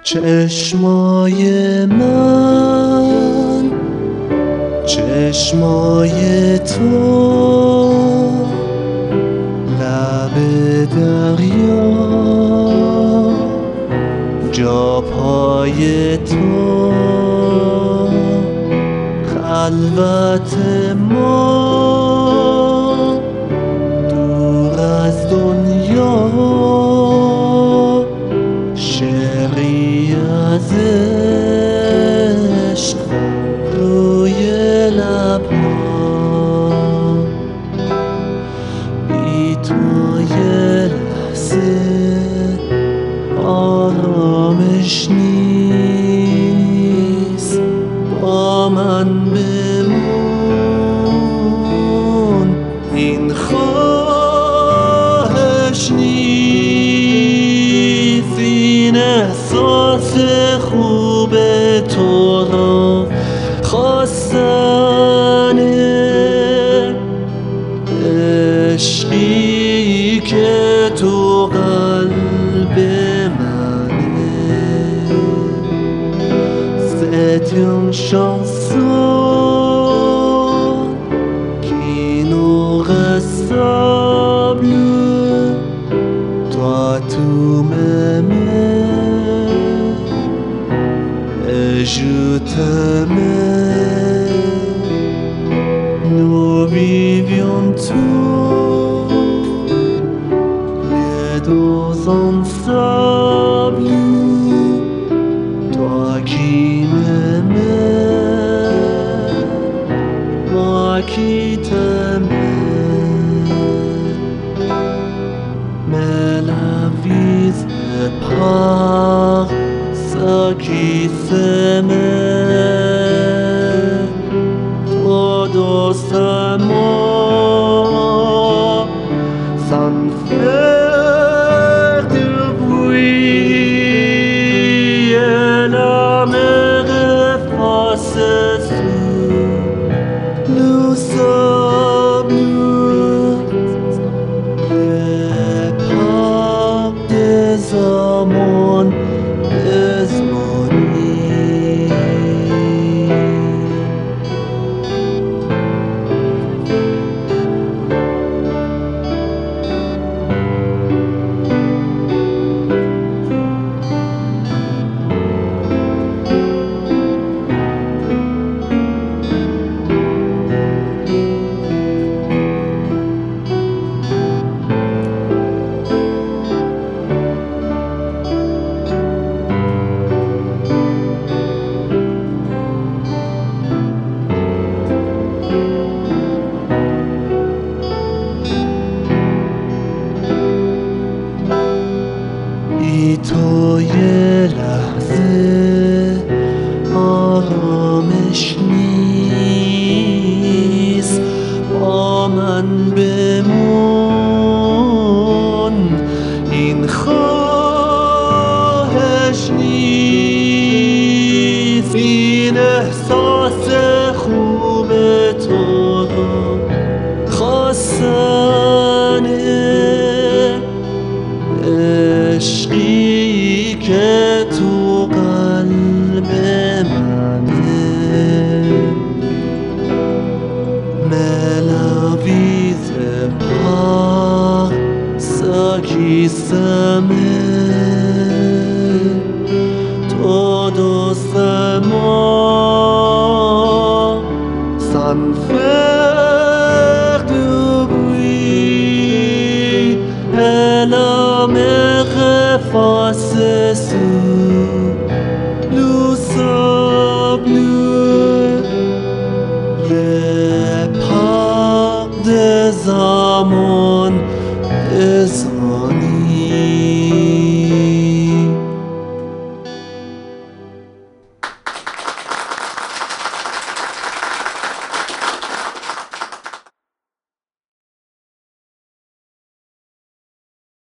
چشمای من، چشمای تو، لب دریا، جا پای تو، خلوت ما دور از دنیا، شعری از عشق روی لبها، بی تو یه لحظه آرامش نیست، با من بمون، این خواهش نیست، این احساس خوب تو را خواستنه، عشقی که تو قلب منه. C'est une chanson qui nous ressemble. Toi tu m'aimais et je t'aimais. Nous vivions tous les deux ensemble. Toi qui m'aimais, moi qui t'aimais. Mais la vie sépare ceux qui s'aimaient trop doucement, sans faire de bruit, et la mer efface sous le sable les pas des amants désmonis. بی تو یه لحظه آرامش نیست، با من بمون، این خواهش نیست، این احساس خوب تو رو خواستنه، عشقی که تو قلب منه. Mais la vie sépare ceux qui s'aiment.